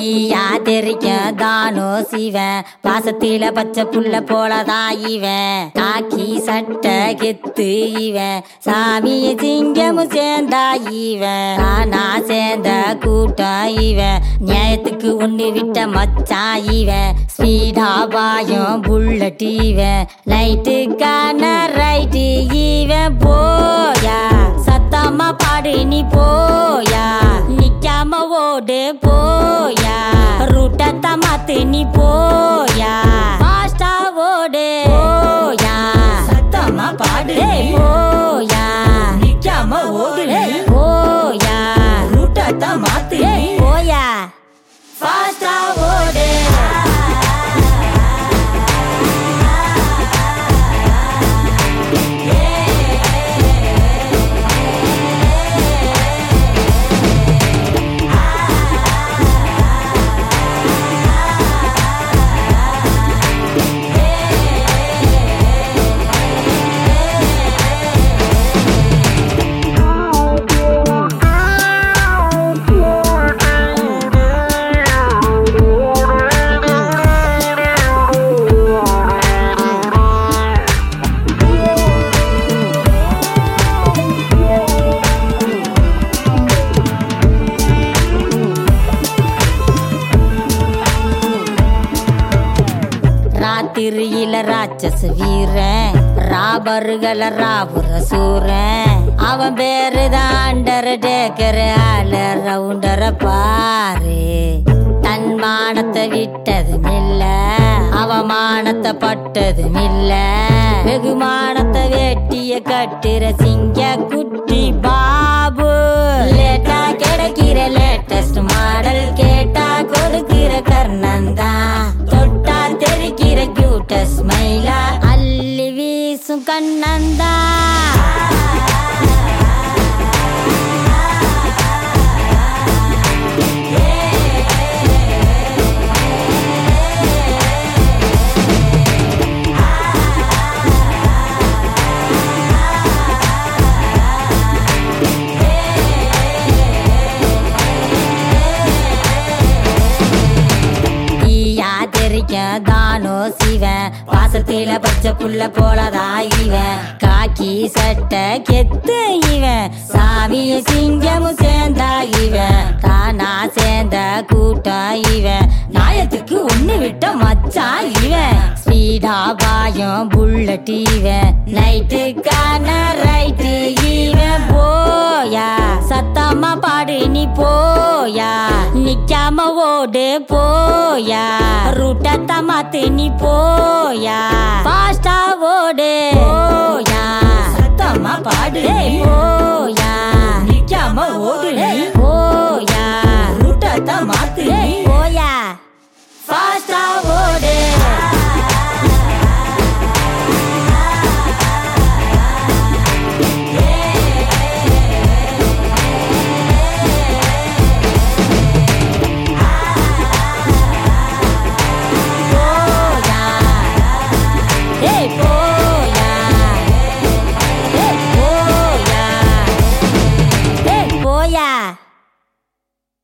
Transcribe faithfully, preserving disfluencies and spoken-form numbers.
ஈயா தெரிக்க தானோ சிவன் பாசத்தில பச்சை புள்ள போலதான் இவன் காக்கி சட்டை கெத்து இவன் சாமிய சிங்கமும் சேர்ந்தா இவன் தானா சேர்ந்த கூட்டம் இவன் நியாயத்துக்கு ஒண்ணு விட்ட மச்சான் இவன் ஸ்பீடா பாயம் புல்லட் இவன் லைட்டுக்கான ரைட்டு இவன் போயா சத்தமா பாடு நீ போயா நிக்காம ஓடு போயா ரூட்டத்தை மாத்து நீ போயா ஃபாஸ்டா ஓடு போயா சத்தமா பாடு போயா நிக்காம ஓடு போயா ரூட்டத்தை மாத்து போயா ஃபாஸ்டா ஓடு ராத்திரியில ராட்சச வீரன் ராபர்களை ராபுர சூரன் அவன் பேருதான் அண்டர் டேக்கர் ஆல ரவுண்டர பாரு தன் மானத்தை விட்டதும் இல்ல அவமானத்தை பட்டதும் இல்ல வெகுமானத்தை வெட்டிய கட்டுற சிங்க குட்டி பாபு லேட்டா கிடைக்கிற லேட்டஸ்ட் மாடல் கேட்டா கொடுக்கிற கர்ணந்தா தொட்டா தெரிக்கிற கியூட்ட ஸ்மைலா அள்ளி வீசும் கண்ணந்தா தானோ சிவன் பாசத்தில பச்சை புள்ள போலதான் இவன் காக்கி சட்டை கெத்து இவன் சாமிய சிங்கமும் சேர்ந்தா இவன் தானா சேர்ந்த கூட்டம் இவன் நியாயத்துக்கு ஒண்ணு விட்ட மச்சான் இவன் ஸ்பீடா பாயம் புல்லட் இவன் லைட்டுக்கான ரைட்டு இவன் போயா சத்தமா பாடு நீ போயா நிக்காம ஓடு போயா ரூட்டத்தை மாத்து நீ போயா ஃபாஸ்டா ஓடு போயா சத்தமா பாடு